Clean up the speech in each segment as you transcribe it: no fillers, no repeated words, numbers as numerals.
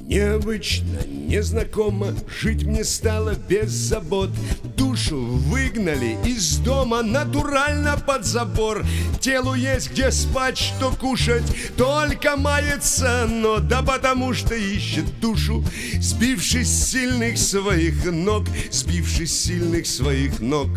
Необычно, незнакомо, жить мне стало без забот. Душу выгнали из дома натурально под забор. Телу есть где спать, что кушать, только мается оно. Да потому что ищет душу, сбившись с сильных своих ног, сбившись с сильных своих ног.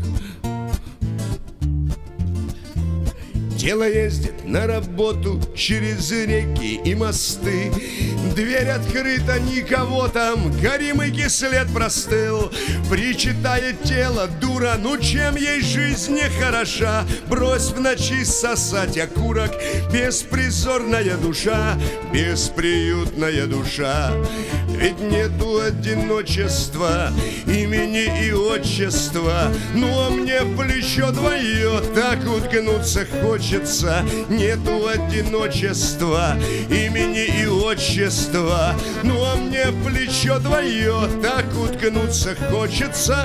Тело ездит на работу через реки и мосты. Дверь открыта, никого там, горимый кислет простыл. Причитает тело, дура, ну чем ей жизнь не хороша? Брось в ночи сосать окурок, беспризорная душа, бесприютная душа. Ведь нету одиночества, имени и отчества. Ну а мне в плечо двое так уткнуться хочется. Нету одиночества, имени и отчества. Ну а мне в плечо двое так уткнуться хочется.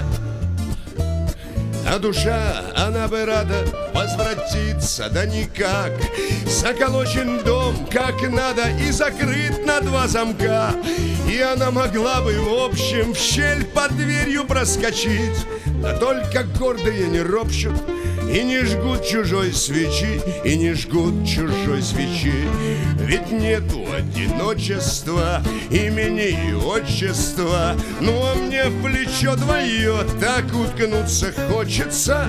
А душа, она бы рада возвратиться, да никак. Заколочен дом как надо и закрыт на 2 замка. И она могла бы в общем в щель под дверью проскочить. Да только гордые не ропщут и не жгут чужой свечи, и не жгут чужой свечи. Ведь нету одиночества, имени и отчества. Ну а мне в плечо двое так уткнуться хочется.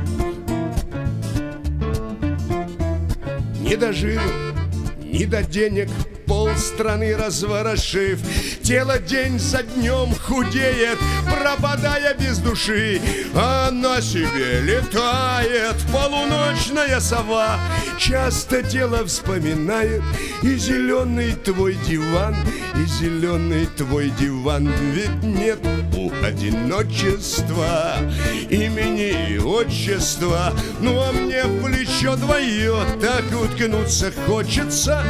Не до жиру, ни до денег, полстраны разворошив, тело день за днем худеет, пропадая без души. А на себе летает полуночная сова. Часто тело вспоминает и зеленый твой диван, и зеленый твой диван. Ведь нет у одиночества, имени и отчества. Ну а мне в плечо двое так уткнуться хочется.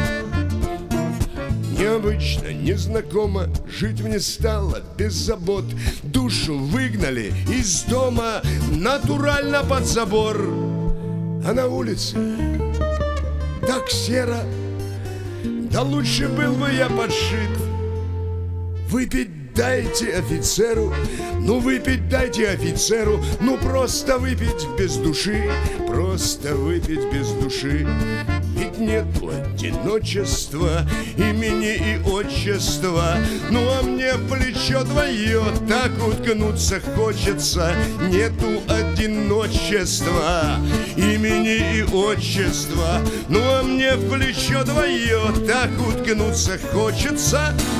Необычно, незнакомо, жить мне стало без забот. Душу выгнали из дома натурально под забор. А на улице так серо, да лучше был бы я подшит. Выпить дайте офицеру, ну выпить дайте офицеру. Ну просто выпить без души, просто выпить без души. Ведь нету одиночества, имени и отчества. Ну а мне в плечо двое так уткнуться хочется. Нету одиночества, имени и отчества. Ну а мне в плечо двое так уткнуться хочется.